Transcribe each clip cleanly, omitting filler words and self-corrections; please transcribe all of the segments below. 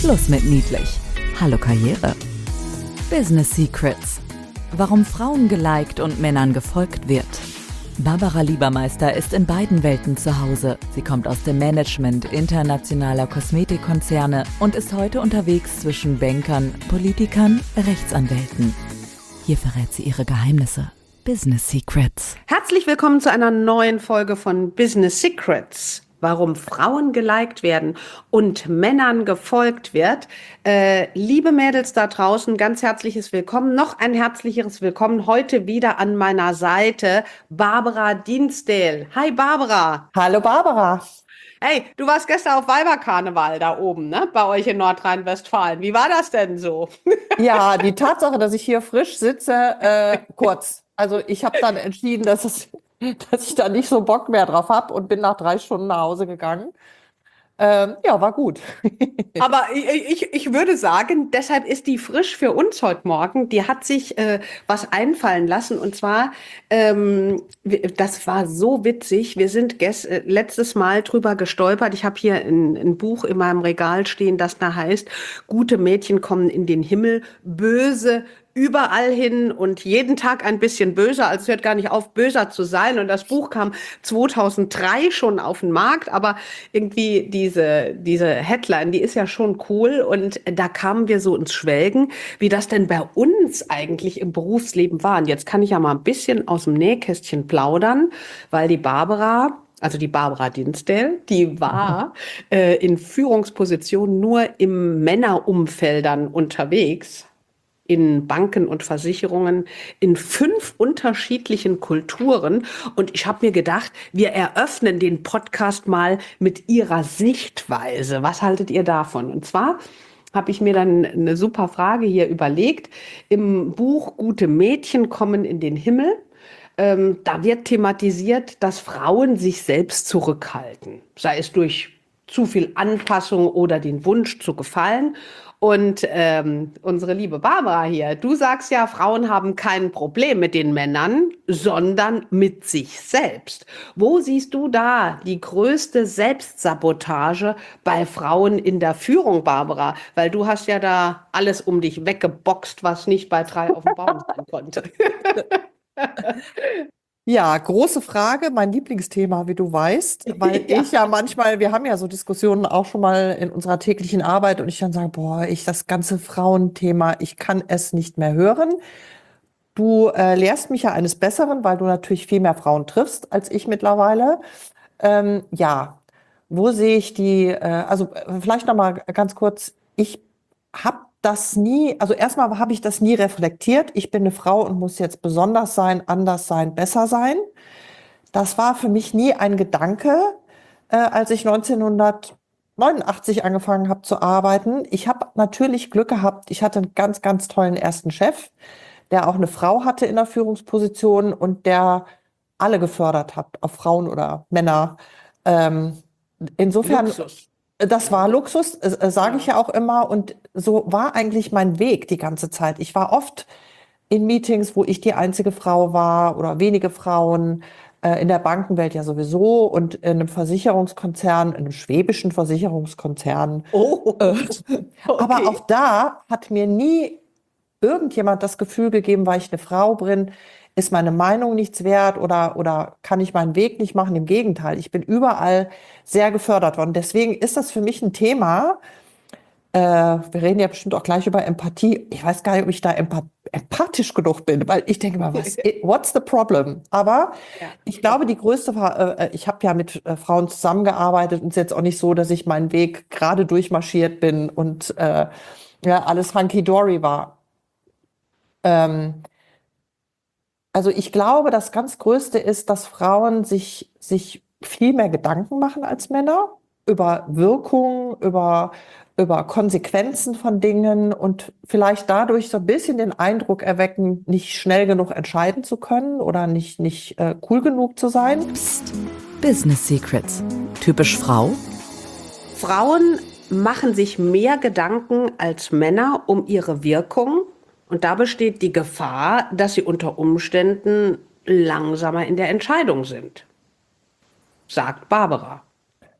Schluss mit niedlich. Hallo Karriere. Business Secrets. Warum Frauen geliked und Männern gefolgt wird. Barbara Liebermeister ist in beiden Welten zu Hause. Sie kommt aus dem Management internationaler Kosmetikkonzerne und ist heute unterwegs zwischen Bankern, Politikern, Rechtsanwälten. Hier verrät sie ihre Geheimnisse. Business Secrets. Herzlich willkommen zu einer neuen Folge von Business Secrets. Warum Frauen geliked werden und Männern gefolgt wird. Liebe Mädels da draußen, ganz herzliches Willkommen. Noch ein herzlicheres Willkommen heute wieder an meiner Seite Barbara Diensdale. Hi Barbara. Hallo Barbara. Hey, du warst gestern auf Weiberkarneval da oben, ne? Bei euch in Nordrhein-Westfalen. Wie war das denn so? Ja, die Tatsache, dass ich hier frisch sitze, kurz. Also ich habe dann entschieden, dass ich da nicht so Bock mehr drauf habe und bin nach 3 Stunden nach Hause gegangen. Ja, war gut. Aber ich würde sagen, deshalb ist die frisch für uns heute Morgen. Die hat sich was einfallen lassen. Und zwar, das war so witzig. Wir sind letztes Mal drüber gestolpert. Ich habe hier ein Buch in meinem Regal stehen, das da heißt, gute Mädchen kommen in den Himmel, böse überall hin und jeden Tag ein bisschen böser. Also es hört gar nicht auf, böser zu sein. Und das Buch kam 2003 schon auf den Markt, aber irgendwie diese Headline, die ist ja schon cool. Und da kamen wir so ins Schwelgen, wie das denn bei uns eigentlich im Berufsleben war. Und jetzt kann ich ja mal ein bisschen aus dem Nähkästchen plaudern, weil die Barbara Diensdale, die war in Führungspositionen nur im Männerumfeldern unterwegs, in Banken und Versicherungen, in 5 unterschiedlichen Kulturen. Und ich habe mir gedacht, wir eröffnen den Podcast mal mit ihrer Sichtweise. Was haltet ihr davon? Und zwar habe ich mir dann eine super Frage hier überlegt. Im Buch Gute Mädchen kommen in den Himmel, da wird thematisiert, dass Frauen sich selbst zurückhalten, sei es durch zu viel Anpassung oder den Wunsch zu gefallen. Und unsere liebe Barbara hier, du sagst ja, Frauen haben kein Problem mit den Männern, sondern mit sich selbst. Wo siehst du da die größte Selbstsabotage bei Frauen in der Führung, Barbara? Weil du hast ja da alles um dich weggeboxt, was nicht bei 3 auf dem Baum sein konnte. Ja, große Frage, mein Lieblingsthema, wie du weißt, weil Ja. ich ja manchmal, wir haben ja so Diskussionen auch schon mal in unserer täglichen Arbeit und ich dann sage, boah, das ganze Frauenthema, ich kann es nicht mehr hören. Du lehrst mich ja eines Besseren, weil du natürlich viel mehr Frauen triffst als ich mittlerweile. Ja, wo sehe ich also vielleicht noch mal ganz kurz, ich habe das nie, also erstmal habe ich das nie reflektiert. Ich bin eine Frau und muss jetzt besonders sein, anders sein, besser sein. Das war für mich nie ein Gedanke, als ich 1989 angefangen habe zu arbeiten. Ich habe natürlich Glück gehabt. Ich hatte einen ganz, ganz tollen ersten Chef, der auch eine Frau hatte in der Führungsposition und der alle gefördert hat, ob Frauen oder Männer. Insofern, Luxus. das war Luxus, sage ich ja auch immer. Und so war eigentlich mein Weg die ganze Zeit. Ich war oft in Meetings, wo ich die einzige Frau war oder wenige Frauen, in der Bankenwelt ja sowieso und in einem Versicherungskonzern, in einem schwäbischen Versicherungskonzern. Oh, Aber okay. auch da hat mir nie irgendjemand das Gefühl gegeben, weil ich eine Frau bin, ist meine Meinung nichts wert oder kann ich meinen Weg nicht machen? Im Gegenteil, ich bin überall sehr gefördert worden. Deswegen ist das für mich ein Thema. Wir reden ja bestimmt auch gleich über Empathie. Ich weiß gar nicht, ob ich da empathisch genug bin, weil ich denke mal, what's the problem? Aber Ja. ich glaube, ich habe ja mit Frauen zusammengearbeitet und es ist jetzt auch nicht so, dass ich meinen Weg gerade durchmarschiert bin und ja, alles hunky-dory war. Also ich glaube, das ganz Größte ist, dass Frauen sich viel mehr Gedanken machen als Männer über Wirkung, über Konsequenzen von Dingen und vielleicht dadurch so ein bisschen den Eindruck erwecken, nicht schnell genug entscheiden zu können oder nicht cool genug zu sein. Psst. Business Secrets. Typisch Frau? Frauen machen sich mehr Gedanken als Männer um ihre Wirkung. Und da besteht die Gefahr, dass sie unter Umständen langsamer in der Entscheidung sind, sagt Barbara.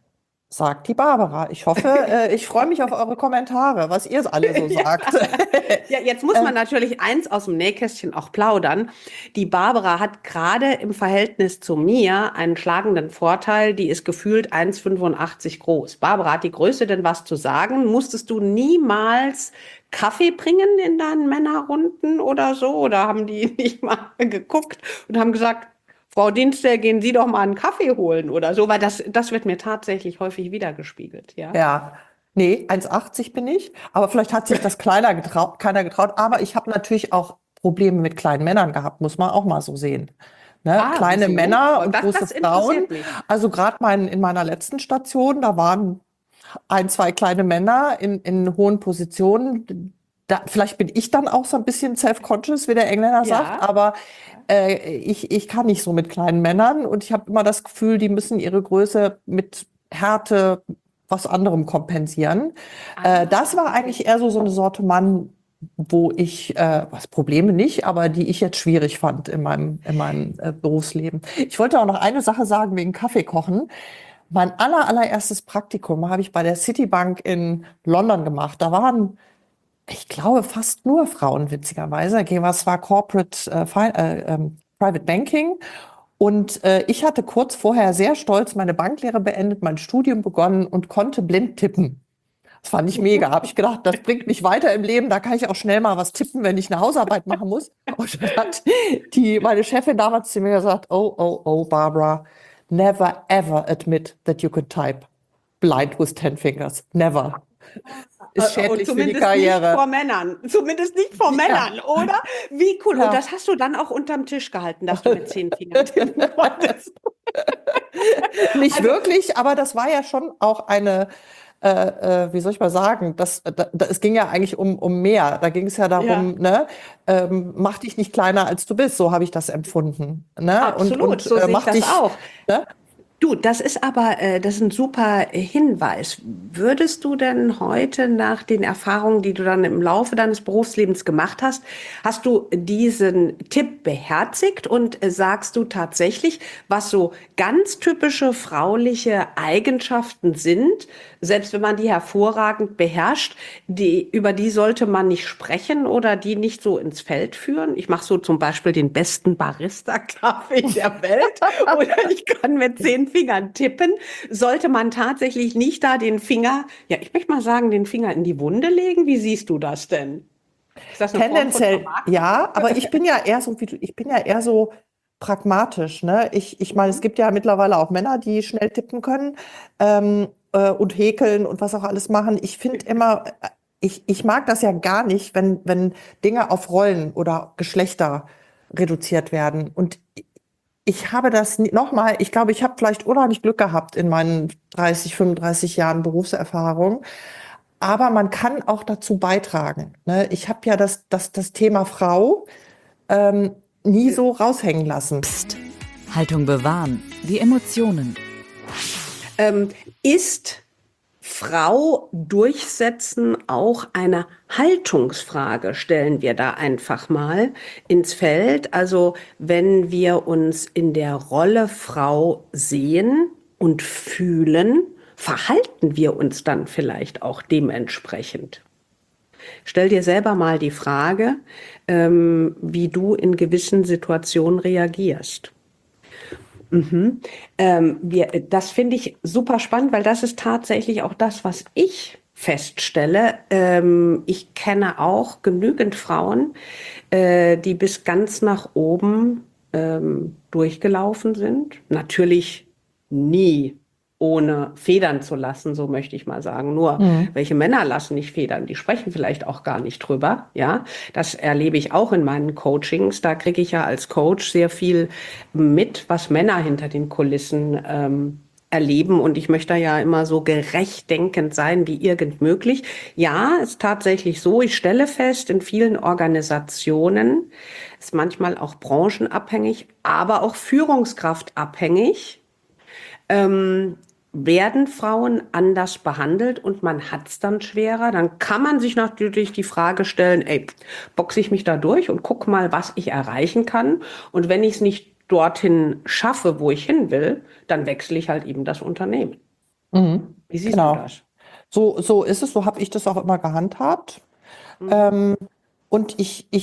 sagt die Barbara. Ich hoffe, ich freue mich auf eure Kommentare, was ihr alle so sagt. Ja, jetzt muss man natürlich eins aus dem Nähkästchen auch plaudern. Die Barbara hat gerade im Verhältnis zu mir einen schlagenden Vorteil. Die ist gefühlt 1,85 groß. Barbara, hat die Größe denn was zu sagen? Musstest du niemals Kaffee bringen in deinen Männerrunden oder so? Oder haben die nicht mal geguckt und haben gesagt, Frau Dienste, gehen Sie doch mal einen Kaffee holen oder so? Weil das wird mir tatsächlich häufig wiedergespiegelt, ja? Ja, nee, 1,80 bin ich, aber vielleicht hat sich das keiner getraut. Aber ich habe natürlich auch Probleme mit kleinen Männern gehabt, muss man auch mal so sehen. Ne? Ah, Kleine wieso? Männer und Das große Frauen. interessiert mich. Also gerade in meiner letzten Station, da waren ein, zwei kleine Männer in hohen Positionen. Vielleicht bin ich dann auch so ein bisschen self-conscious, wie der Engländer sagt, Ja. aber ich kann nicht so mit kleinen Männern und ich habe immer das Gefühl, die müssen ihre Größe mit Härte, was anderem kompensieren. Das war Okay. eigentlich eher so eine Sorte Mann, wo ich, was Probleme nicht, aber die ich jetzt schwierig fand in meinem Berufsleben. Ich wollte auch noch eine Sache sagen wegen Kaffee kochen. Mein allererstes Praktikum habe ich bei der Citibank in London gemacht. Da waren, ich glaube, fast nur Frauen, witzigerweise. Es war Private Banking. Und ich hatte kurz vorher sehr stolz meine Banklehre beendet, mein Studium begonnen und konnte blind tippen. Das fand ich mega. Habe ich gedacht, das bringt mich weiter im Leben. Da kann ich auch schnell mal was tippen, wenn ich eine Hausarbeit machen muss. Und dann hat meine Chefin damals zu mir gesagt, oh, Barbara, never ever admit that you could type blind with 10 fingers. Never. Ist schädlich für die Zumindest nicht Karriere. vor Männern. Zumindest nicht vor Ja, Männern, oder? Wie cool. Und ja. das hast du dann auch unterm Tisch gehalten, dass du mit 10 Fingern tippen konntest. Nicht Also, wirklich, aber das war ja schon auch wie soll ich mal sagen, es ging ja eigentlich um mehr. Da ging es ja ja, darum, ne, mach dich nicht kleiner als du bist, so habe ich das empfunden. Ne? absolut. So sehe ich Mach das dich, auch. ne? Du, das ist aber, das ist ein super Hinweis. Würdest du denn heute nach den Erfahrungen, die du dann im Laufe deines Berufslebens gemacht hast, hast du diesen Tipp beherzigt und sagst du tatsächlich, was so ganz typische frauliche Eigenschaften sind, selbst wenn man die hervorragend beherrscht, über die sollte man nicht sprechen oder die nicht so ins Feld führen? Ich mache so zum Beispiel den besten Barista-Kaffee der Welt oder ich kann mit 10 Fingern tippen. Sollte man tatsächlich nicht da den Finger, ja, ich möchte mal sagen, den Finger in die Wunde legen? Wie siehst du das denn? Ist das eine Form von Tendenziell Vermarktung? ja, aber ich bin ja eher so wie du, ich bin ja eher so pragmatisch, ne? Ich meine, es gibt ja mittlerweile auch Männer, die schnell tippen können und häkeln und was auch alles machen. Ich finde immer, ich mag das ja gar nicht, wenn Dinge auf Rollen oder Geschlechter reduziert werden. Und ich habe das nochmal, ich glaube, ich habe vielleicht unheimlich Glück gehabt in meinen 30, 35 Jahren Berufserfahrung. Aber man kann auch dazu beitragen. Ne? Ich habe ja das Thema Frau ähm, nie so raushängen lassen. Psst. Haltung bewahren. Die Emotionen. Ist Frau durchsetzen auch eine Haltungsfrage, stellen wir da einfach mal ins Feld. Also wenn wir uns in der Rolle Frau sehen und fühlen, verhalten wir uns dann vielleicht auch dementsprechend. Stell dir selber mal die Frage, wie du in gewissen Situationen reagierst. Das finde ich super spannend, weil das ist tatsächlich auch das, was ich feststelle. Ich kenne auch genügend Frauen, die bis ganz nach oben durchgelaufen sind. Natürlich nie ohne federn zu lassen, so möchte ich mal sagen. Nur Mhm. welche Männer lassen nicht federn? Die sprechen vielleicht auch gar nicht drüber. Ja, das erlebe ich auch in meinen Coachings. Da kriege ich ja als Coach sehr viel mit, was Männer hinter den Kulissen erleben. Und ich möchte da ja immer so gerecht denkend sein wie irgend möglich. Ja, ist tatsächlich so. Ich stelle fest, in vielen Organisationen ist manchmal auch branchenabhängig, aber auch führungskraftabhängig, werden Frauen anders behandelt und man hat es dann schwerer, dann kann man sich natürlich die Frage stellen, ey, boxe ich mich da durch und guck mal, was ich erreichen kann. Und wenn ich es nicht dorthin schaffe, wo ich hin will, dann wechsle ich halt eben das Unternehmen. Mhm. Wie siehst du Genau. das? So ist es, so habe ich das auch immer gehandhabt. Mhm. Ähm, und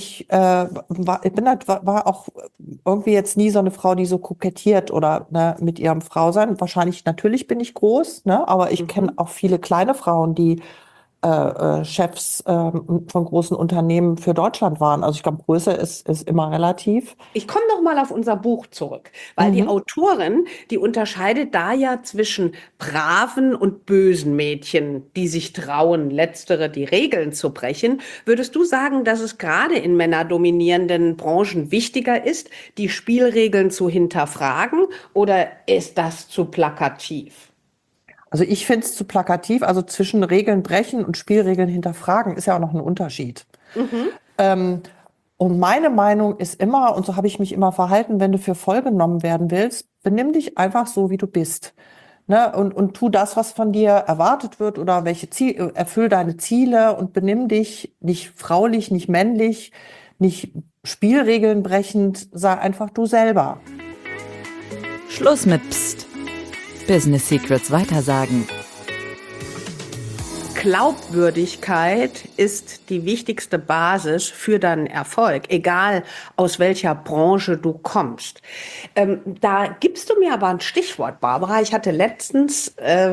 war auch irgendwie jetzt nie so eine Frau, die so kokettiert oder ne, mit ihrem Frausein. Wahrscheinlich, natürlich bin ich groß, ne, aber ich kenne Mhm. auch viele kleine Frauen, die Chefs von großen Unternehmen für Deutschland waren. Also ich glaube, Größe ist immer relativ. Ich komme noch mal auf unser Buch zurück, weil die Mhm. Autorin, die unterscheidet da ja zwischen braven und bösen Mädchen, die sich trauen, letztere die Regeln zu brechen. Würdest du sagen, dass es gerade in männerdominierenden Branchen wichtiger ist, die Spielregeln zu hinterfragen, oder ist das zu plakativ? Also ich finde es zu plakativ. Also zwischen Regeln brechen und Spielregeln hinterfragen ist ja auch noch ein Unterschied. Mhm. Ähm, und meine Meinung ist immer, und so habe ich mich immer verhalten, wenn du für voll genommen werden willst, benimm dich einfach so, wie du bist. Ne? Und tu das, was von dir erwartet wird oder erfüll deine Ziele und benimm dich nicht fraulich, nicht männlich, nicht Spielregeln brechend, sei einfach du selber. Schluss mit Psst. Business Secrets weitersagen. Glaubwürdigkeit ist die wichtigste Basis für deinen Erfolg, egal aus welcher Branche du kommst. Da gibst du mir aber ein Stichwort, Barbara. Ich hatte letztens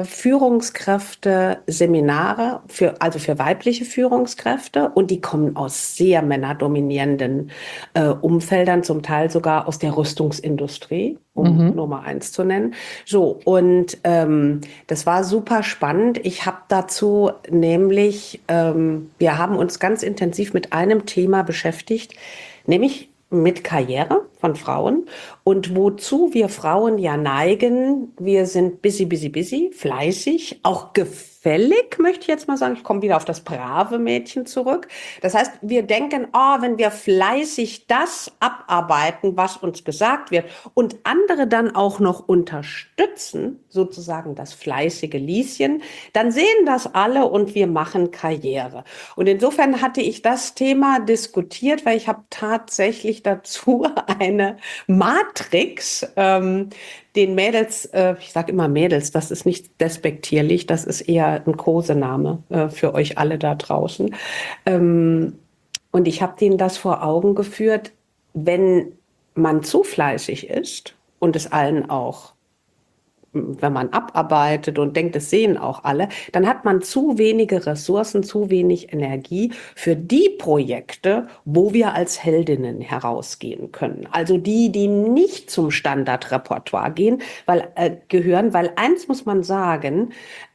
Führungskräfte-Seminare also für weibliche Führungskräfte, und die kommen aus sehr männerdominierenden Umfeldern, zum Teil sogar aus der Rüstungsindustrie, um Mhm. Nummer eins zu nennen. So, und das war super spannend. Ich habe dazu nämlich, wir haben uns ganz intensiv mit einem Thema beschäftigt, nämlich mit Karriere von Frauen und wozu wir Frauen ja neigen. Wir sind busy, busy, busy, fleißig, auch gefällig, möchte ich jetzt mal sagen. Ich komme wieder auf das brave Mädchen zurück. Das heißt, wir denken, oh, wenn wir fleißig das abarbeiten, was uns gesagt wird, und andere dann auch noch unterstützen, sozusagen das fleißige Lieschen, dann sehen das alle und wir machen Karriere. Und insofern hatte ich das Thema diskutiert, weil ich habe tatsächlich dazu eine Matrix den Mädels, ich sage immer Mädels, das ist nicht despektierlich, das ist eher ein Kosename für euch alle da draußen. Ähm, und ich habe denen das vor Augen geführt, wenn man zu fleißig ist und es allen auch, wenn man abarbeitet und denkt, das sehen auch alle, dann hat man zu wenige Ressourcen, zu wenig Energie für die Projekte, wo wir als Heldinnen herausgehen können. Also die, die nicht zum Standardrepertoire gehören, weil eins muss man sagen,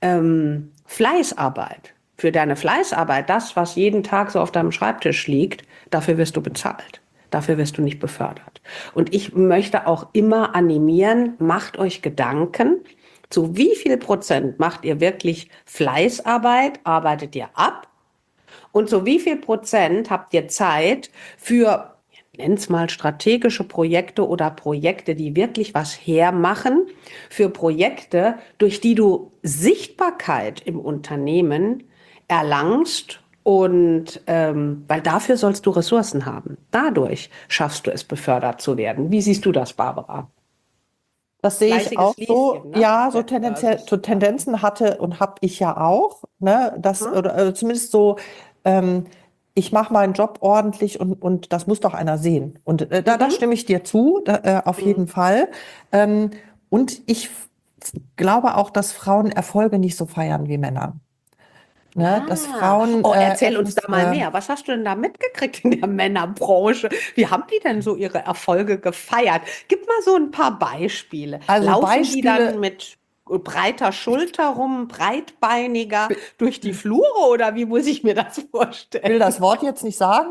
Fleißarbeit. Für deine Fleißarbeit, das, was jeden Tag so auf deinem Schreibtisch liegt, dafür wirst du bezahlt. Dafür wirst du nicht befördert. Und ich möchte auch immer animieren, macht euch Gedanken, zu wie viel Prozent macht ihr wirklich Fleißarbeit, arbeitet ihr ab, und zu wie viel Prozent habt ihr Zeit für, nenn's mal strategische Projekte oder Projekte, die wirklich was hermachen, für Projekte, durch die du Sichtbarkeit im Unternehmen erlangst, und weil dafür sollst du Ressourcen haben. Dadurch schaffst du es, befördert zu werden. Wie siehst du das, Barbara? Das sehe ich auch Fleißiges so. Lieschen, ne? Ja, so tendenziell, so Ja. Tendenzen hatte und habe ich ja auch. Ne? Das, Hm? oder zumindest so, ähm, ich mache meinen Job ordentlich und das muss doch einer sehen. Und da Mhm. stimme ich dir zu, auf Mhm. jeden Fall. Ähm, und ich glaube auch, dass Frauen Erfolge nicht so feiern wie Männer. Ne? Dass Ah, Frauen oh, erzähl uns da etwas, mal mehr. Was hast du denn da mitgekriegt in der Männerbranche? Wie haben die denn so ihre Erfolge gefeiert? Gib mal so ein paar Beispiele. also Laufen die dann Beispiele. mit breiter Schulter rum, breitbeiniger durch die Flure, oder wie muss ich mir das Will vorstellen? das Wort jetzt nicht sagen,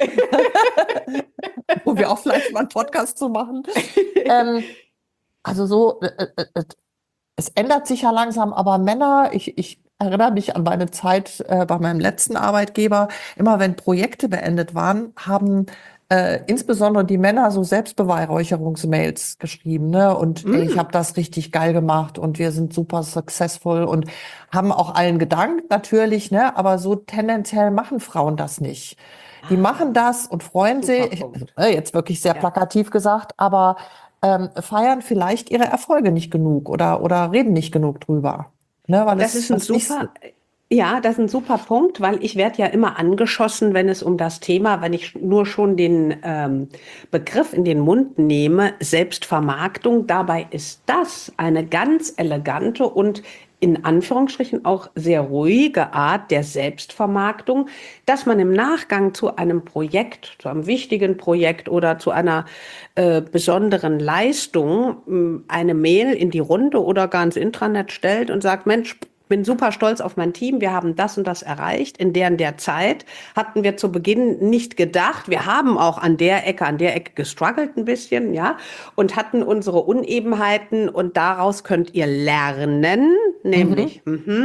wo wir auch vielleicht mal einen Podcast zu machen. Ähm, also so, es ändert sich ja langsam, aber Männer, ich erinnere mich an meine Zeit bei meinem letzten Arbeitgeber, immer wenn Projekte beendet waren, haben insbesondere die Männer so Selbstbeweihräucherungsmails geschrieben, ne? Und ey, ich habe Mm. das richtig geil gemacht und wir sind super successful und haben auch allen gedankt, natürlich, ne? Aber so tendenziell machen Frauen das nicht. Die machen Ah, das und freuen super sich, also, Punkt. jetzt wirklich sehr Ja. plakativ gesagt, aber feiern vielleicht ihre Erfolge nicht genug oder reden nicht genug drüber. Ne, weil Das ist ein das nicht, super, ja, das ist ein super Punkt, weil ich werde ja immer angeschossen, wenn es um das Thema, wenn ich nur schon den Begriff in den Mund nehme, Selbstvermarktung. Dabei ist das eine ganz elegante und in Anführungsstrichen auch sehr ruhige Art der Selbstvermarktung, dass man im Nachgang zu einem Projekt, zu einem wichtigen Projekt oder zu einer besonderen Leistung eine Mail in die Runde oder gar ins Intranet stellt und sagt, Mensch, bin super stolz auf mein Team. Wir haben das und das erreicht. In der Zeit hatten wir zu Beginn nicht gedacht. Wir haben auch an der Ecke gestruggelt ein bisschen, ja, und hatten unsere Unebenheiten und daraus könnt ihr lernen, mhm, nämlich,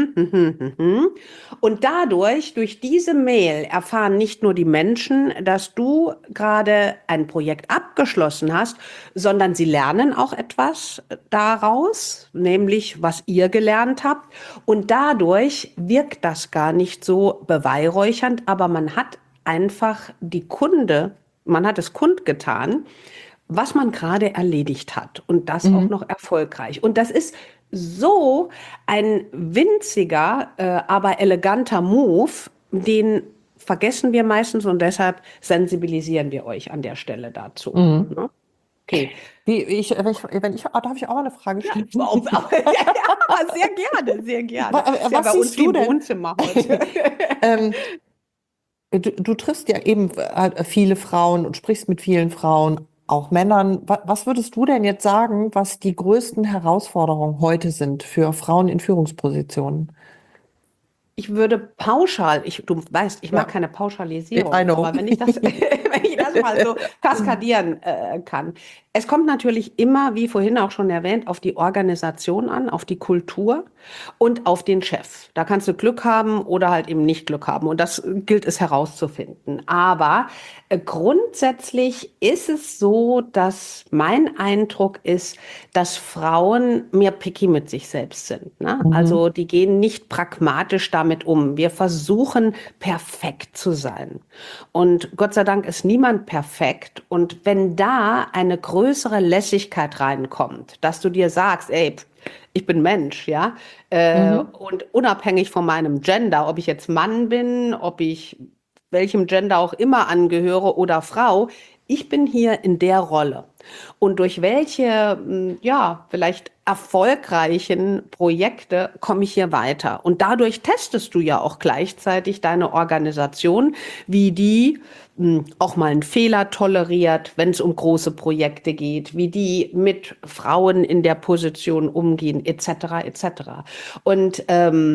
Und dadurch, durch diese Mail erfahren nicht nur die Menschen, dass du gerade ein Projekt abgeschlossen hast, sondern sie lernen auch etwas daraus, nämlich was ihr gelernt habt. Und dadurch wirkt das gar nicht so beweihräuchernd, aber man hat einfach man hat es kundgetan, was man gerade erledigt hat und das auch mhm. noch erfolgreich. Und das ist so ein winziger, aber eleganter Move, den vergessen wir meistens und deshalb sensibilisieren wir euch an der Stelle dazu. Mhm. Ne? Okay. Darf ich auch mal eine Frage Ja, stellen? ja, sehr gerne, sehr gerne. Ist ja Was bei uns siehst wie du im denn? Wohnzimmer heute. Ähm, du triffst ja eben viele Frauen und sprichst mit vielen Frauen, auch Männern. Was würdest du denn jetzt sagen, was die größten Herausforderungen heute sind für Frauen in Führungspositionen? Ich würde du weißt, ich mag Ja, keine I Pauschalisierung, know. aber wenn ich das, wenn ich das mal so kaskadieren kann. Es kommt natürlich immer, wie vorhin auch schon erwähnt, auf die Organisation an, auf die Kultur und auf den Chef. Da kannst du Glück haben oder halt eben nicht Glück haben. Und das gilt es herauszufinden. Aber grundsätzlich ist es so, dass mein Eindruck ist, dass Frauen mehr picky mit sich selbst sind. Ne? Mhm. Also die gehen nicht pragmatisch damit um. Wir versuchen perfekt zu sein. Und Gott sei Dank ist niemand perfekt. Und wenn da eine größere Lässigkeit reinkommt, dass du dir sagst, ey, ich bin Mensch, ja, Mhm. und unabhängig von meinem Gender, ob ich jetzt Mann bin, ob ich welchem Gender auch immer angehöre oder Frau, ich bin hier in der Rolle. Und durch welche, ja, vielleicht erfolgreichen Projekte komme ich hier weiter? Und dadurch testest du ja auch gleichzeitig deine Organisation, wie die auch mal einen Fehler toleriert, wenn es um große Projekte geht, wie die mit Frauen in der Position umgehen, etc., etc. Und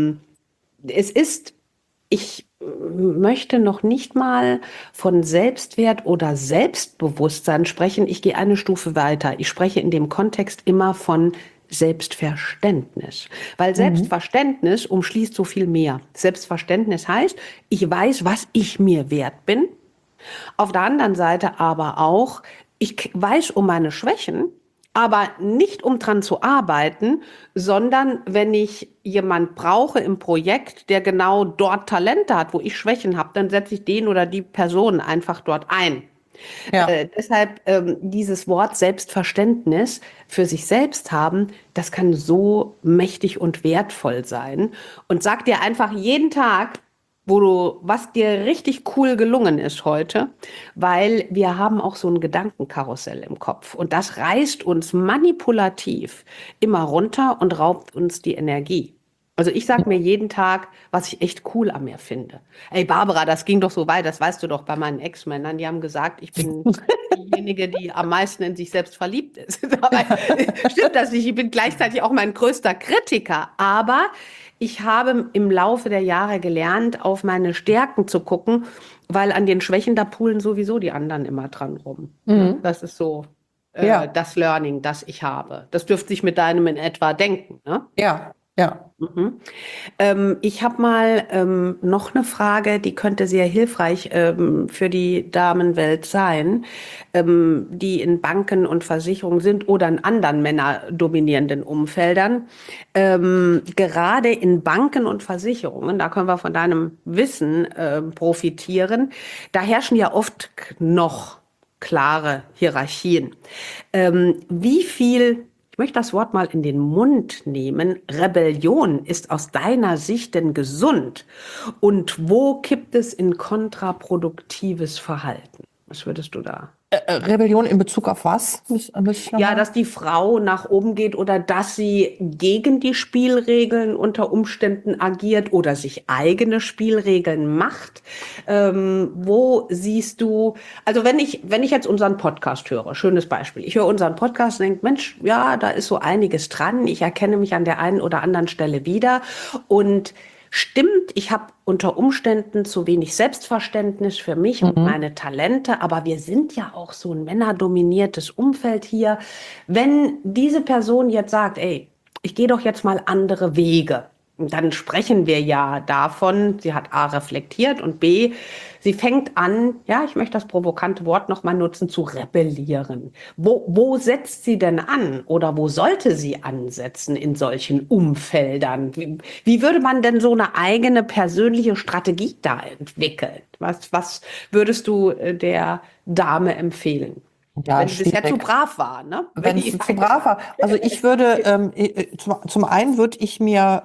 es ist, ich möchte noch nicht mal von Selbstwert oder Selbstbewusstsein sprechen. Ich gehe eine Stufe weiter. Ich spreche in dem Kontext immer von Selbstverständnis, weil Mhm. Selbstverständnis umschließt so viel mehr. Selbstverständnis heißt, ich weiß, was ich mir wert bin. Auf der anderen Seite aber auch, ich weiß um meine Schwächen, aber nicht um dran zu arbeiten, sondern wenn ich jemand brauche im Projekt, der genau dort Talente hat, wo ich Schwächen habe, dann setze ich den oder die Person einfach dort ein. Ja. Deshalb dieses Wort Selbstverständnis für sich selbst haben, das kann so mächtig und wertvoll sein. Und sag dir einfach jeden Tag, was dir richtig cool gelungen ist heute, weil wir haben auch so ein Gedankenkarussell im Kopf und das reißt uns manipulativ immer runter und raubt uns die Energie. Also ich sag mir jeden Tag, was ich echt cool an mir finde. Ey Barbara, das ging doch so weit, das weißt du doch bei meinen Ex-Männern. Die haben gesagt, ich bin diejenige, die am meisten in sich selbst verliebt ist. Dabei stimmt das nicht. Ich bin gleichzeitig auch mein größter Kritiker. Aber ich habe im Laufe der Jahre gelernt, auf meine Stärken zu gucken, weil an den Schwächen, da poolen sowieso die anderen immer dran rum. Ne? Mhm. Das ist so Ja, das Learning, das ich habe. Das dürfte sich mit deinem in etwa denken. Ne? ja, ja. Mhm. Ich habe mal noch eine Frage, die könnte sehr hilfreich für die Damenwelt sein, die in Banken und Versicherungen sind oder in anderen männerdominierenden Umfeldern. Gerade in Banken und Versicherungen, da können wir von deinem Wissen profitieren, da herrschen ja oft noch klare Hierarchien. Wie viel ich möchte das Wort mal in den Mund nehmen. Rebellion ist aus deiner Sicht denn gesund? Und wo kippt es in kontraproduktives Verhalten? Was würdest du da? Rebellion in Bezug auf was? Muss ich noch Ja, mal? dass die Frau nach oben geht oder dass sie gegen die Spielregeln unter Umständen agiert oder sich eigene Spielregeln macht. Wo siehst du, also wenn ich jetzt unseren Podcast höre, schönes Beispiel, ich höre unseren Podcast und denke, Mensch, ja, da ist so einiges dran, ich erkenne mich an der einen oder anderen Stelle wieder und stimmt, ich habe unter Umständen zu wenig Selbstverständnis für mich und meine Talente, aber wir sind ja auch so ein männerdominiertes Umfeld hier. Wenn diese Person jetzt sagt, ey, ich gehe doch jetzt mal andere Wege, dann sprechen wir ja davon, sie hat A reflektiert und B, sie fängt an, ja, ich möchte das provokante Wort nochmal nutzen, zu rebellieren. Wo setzt sie denn an oder wo sollte sie ansetzen in solchen Umfeldern? Wie würde man denn so eine eigene persönliche Strategie da entwickeln? Was würdest du der Dame empfehlen? Ja, Wenn sie bisher zu schwierig. brav war, ne? Wenn es zu brav war. Also ich würde, zum einen würde ich mir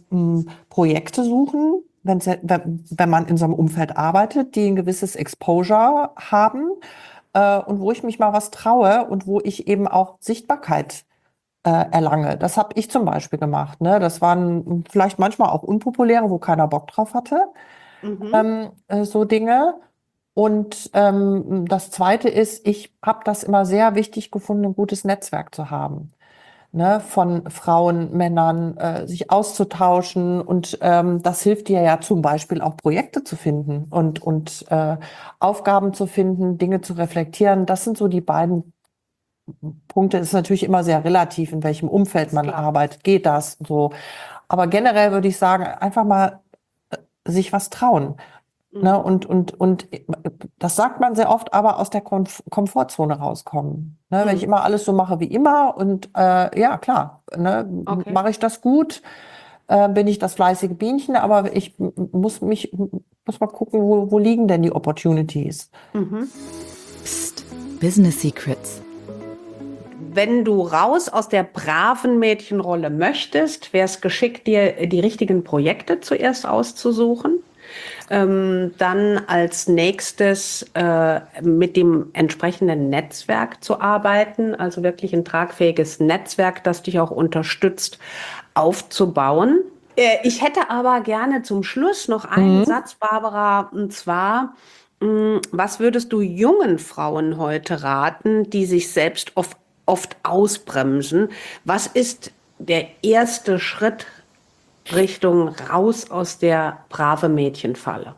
Projekte suchen, wenn man in so einem Umfeld arbeitet, die ein gewisses Exposure haben und wo ich mich mal was traue und wo ich eben auch Sichtbarkeit erlange. Das habe ich zum Beispiel gemacht. Ne? Das waren vielleicht manchmal auch unpopuläre, wo keiner Bock drauf hatte, Mhm. so Dinge. Und das Zweite ist, ich habe das immer sehr wichtig gefunden, ein gutes Netzwerk zu haben, ne, von Frauen, Männern, sich auszutauschen. Und das hilft dir ja zum Beispiel auch Projekte zu finden und Aufgaben zu finden, Dinge zu reflektieren. Das sind so die beiden Punkte. Es ist natürlich immer sehr relativ, in welchem Umfeld Ist man klar. arbeitet, geht das so. Aber generell würde ich sagen, einfach mal sich was trauen. Ne, Mhm. und das sagt man sehr oft, aber aus der Komfortzone rauskommen. Ne, wenn ich Mhm. immer alles so mache wie immer und ja, klar, ne, Okay. mache ich das gut, bin ich das fleißige Bienchen, aber muss mal gucken, wo liegen denn die Opportunities? Mhm. Psst. Business Secrets. Wenn du raus aus der braven Mädchenrolle möchtest, wäre es geschickt, dir die richtigen Projekte zuerst auszusuchen. Dann als nächstes mit dem entsprechenden Netzwerk zu arbeiten, also wirklich ein tragfähiges Netzwerk, das dich auch unterstützt, aufzubauen. Ich hätte aber gerne zum Schluss noch einen Mhm. Satz, Barbara, und zwar, was würdest du jungen Frauen heute raten, die sich selbst oft ausbremsen? Was ist der erste Schritt Richtung raus aus der brave Mädchenfalle?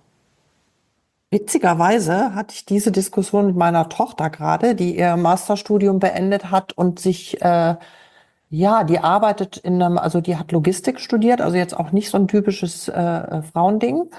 Witzigerweise hatte ich diese Diskussion mit meiner Tochter gerade, die ihr Masterstudium beendet hat und sich ja, die arbeitet also die hat Logistik studiert, also jetzt auch nicht so ein typisches Frauending.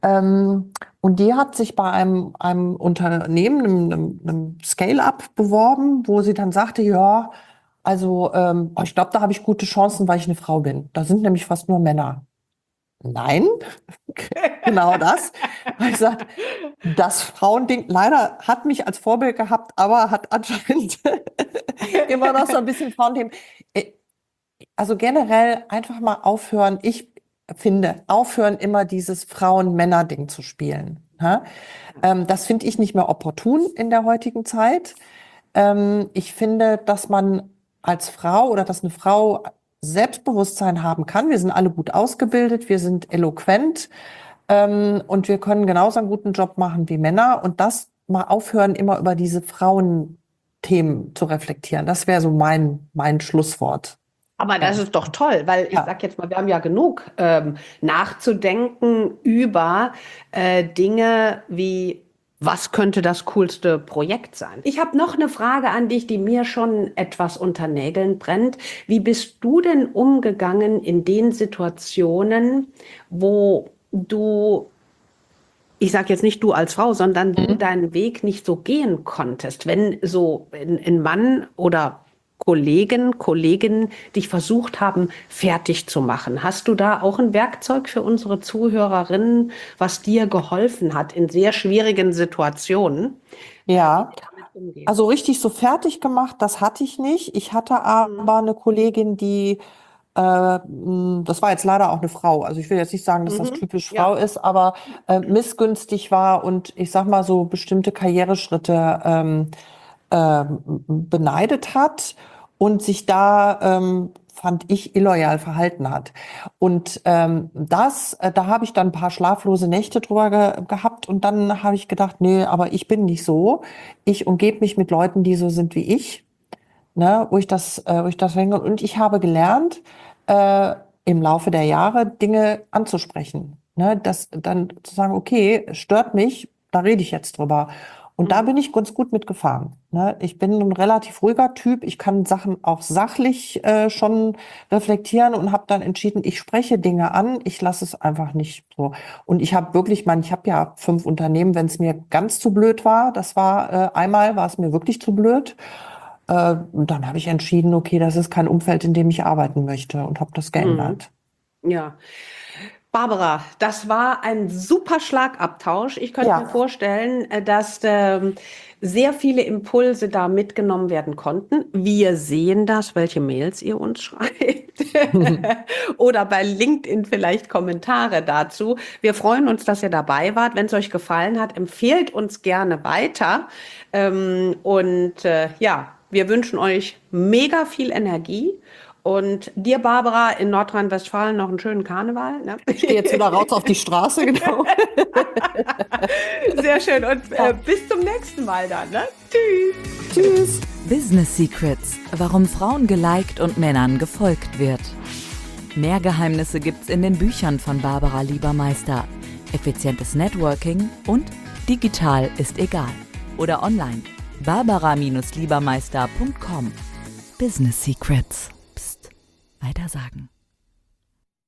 Und die hat sich bei einem Unternehmen, einem Scale-up beworben, wo sie dann sagte, ja, also ich glaube, da habe ich gute Chancen, weil ich eine Frau bin. Da sind nämlich fast nur Männer. Nein, genau das. Weil ich sage, das Frauending leider hat mich als Vorbild gehabt, aber hat anscheinend immer noch so ein bisschen Frauenthemen. Äh, Also generell einfach mal aufhören. Ich finde, aufhören, immer dieses Frauen-Männer-Ding zu spielen. Ja? Das finde ich nicht mehr opportun in der heutigen Zeit. Ich finde, dass man als Frau oder dass eine Frau Selbstbewusstsein haben kann. Wir sind alle gut ausgebildet, wir sind eloquent, und wir können genauso einen guten Job machen wie Männer. Und das mal aufhören, immer über diese Frauenthemen zu reflektieren. Das wäre so mein Schlusswort. Aber das ist doch toll, weil ich Ja. sag jetzt mal, wir haben ja genug nachzudenken über Dinge wie, was könnte das coolste Projekt sein? Ich habe noch eine Frage an dich, die mir schon etwas unter Nägeln brennt. Wie bist du denn umgegangen in den Situationen, wo du, ich sage jetzt nicht du als Frau, sondern du Mhm. deinen Weg nicht so gehen konntest, wenn so ein Mann oder Kolleginnen dich versucht haben, fertig zu machen. Hast du da auch ein Werkzeug für unsere Zuhörerinnen, was dir geholfen hat in sehr schwierigen Situationen, wie Ja, sie damit umgehen. Also richtig so fertig gemacht, das hatte ich nicht. Ich hatte Mhm. aber eine Kollegin, die, das war jetzt leider auch eine Frau. Also ich will jetzt nicht sagen, dass das Mhm. typisch Frau Ja. ist, aber missgünstig war und ich sag mal so bestimmte Karriereschritte beneidet hat und sich da, fand ich, illoyal verhalten hat. Und da habe ich dann ein paar schlaflose Nächte drüber gehabt und dann habe ich gedacht, nee, aber ich bin nicht so. Ich umgebe mich mit Leuten, die so sind wie ich, ne, wo ich das hänge. Und ich habe gelernt, äh, im Laufe der Jahre Dinge anzusprechen. Ne, das dann zu sagen, okay, es stört mich, da rede ich jetzt drüber. Und da Mhm. bin ich ganz gut mitgefahren. Ne, ich bin ein relativ ruhiger Typ. Ich kann Sachen auch sachlich schon reflektieren und habe dann entschieden, ich spreche Dinge an, ich lasse es einfach nicht so. Und ich habe wirklich, ich habe ja 5 Unternehmen, wenn es mir ganz zu blöd war, das war einmal, war es mir wirklich zu blöd. Und dann habe ich entschieden, okay, das ist kein Umfeld, in dem ich arbeiten möchte und habe das Mhm. geändert. Ja. Barbara, das war ein super Schlagabtausch. Ich könnte mir Ja. vorstellen, dass sehr viele Impulse da mitgenommen werden konnten. Wir sehen das, welche Mails ihr uns schreibt oder bei LinkedIn vielleicht Kommentare dazu. Wir freuen uns, dass ihr dabei wart. Wenn es euch gefallen hat, empfehlt uns gerne weiter. Ja, wir wünschen euch mega viel Energie. Und dir, Barbara, in Nordrhein-Westfalen noch einen schönen Karneval. Ne? Ich gehe jetzt wieder raus auf die Straße, genau. Sehr schön. Und Ja. bis zum nächsten Mal dann. Ne? Tschüss. Tschüss. Business Secrets, warum Frauen geliked und Männern gefolgt wird. Mehr Geheimnisse gibt's in den Büchern von Barbara Liebermeister. Effizientes Networking und digital ist egal. Oder online. barbara-liebermeister.com. Business Secrets. Psst. Weitersagen.